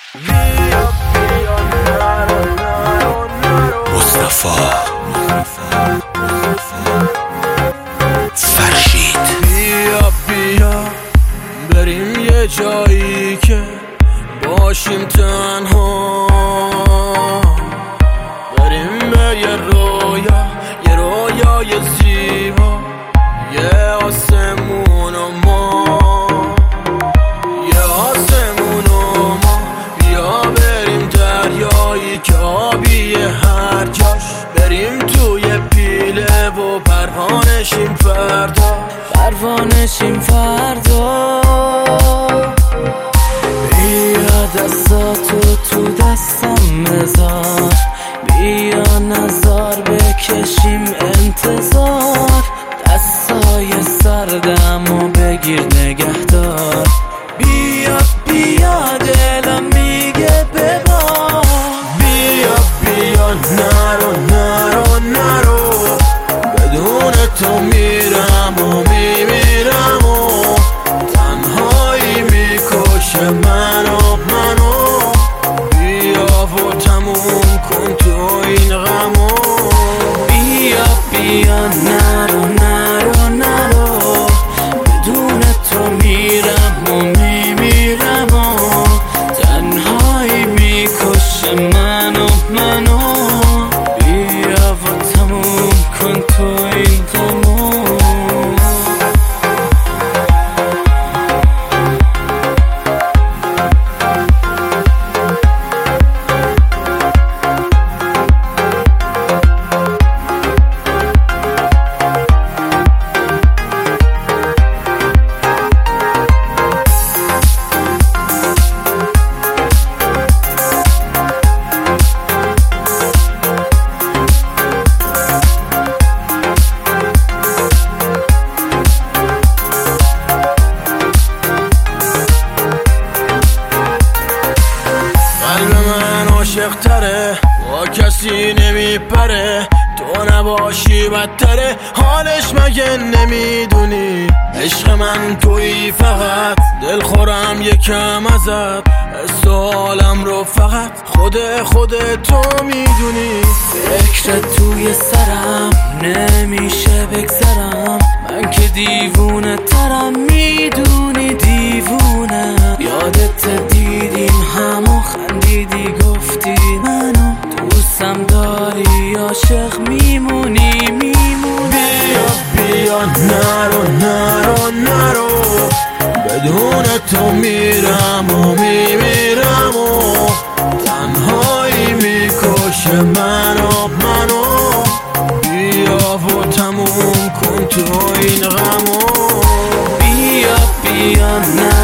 مصطفی فرشید بیا بیا بریم یه جایی که باشیم تنها، بریم به یه رویای زیبا، یه آسمون و ما، یه آسمون و ما. بیا بریم دریایی که آبیه هر جاش، بریم توی پیله و پروانشیم فردا، پروانشیم فردا. بیا دستاتو تو دستم بذار، بیا نظر بکشیم انتظار، دستای سردمو بگیر نگهدار. بیا بیا دلم میگه ببار، بیا بیا نرو نرو نرو، بدون تو میرم و میمیرم و تنهایی میکشه منو. بیا و تموم کن تو این غمو، بیا بیا نرو نرو نرو، بدون تو میرم و میمیرم و تنهایی میکشه منو. بیا و تموم کن تو این غمو. عاشق تره با کسی نمیپره، تو نباشی بدتره، حالش مگه نمیدونی؟ عشق من تویی فقط، دل خورم یکم ازت، حس و حالم رو فقط خود تو میدونی. فکرت توی سرم نمیشه بگذرم، من که دیوونه ترم میدونی دیوونه. یادت دیدیم همو خندیدی گفتی منو دوستم داری، عاشق میمونی. بیا بیا نرو نرو نرو، بدون تو میرم و میمیرم و تنهایی میکشه منو. بیا و تموم کن تو این غمو، بیا بیا نرو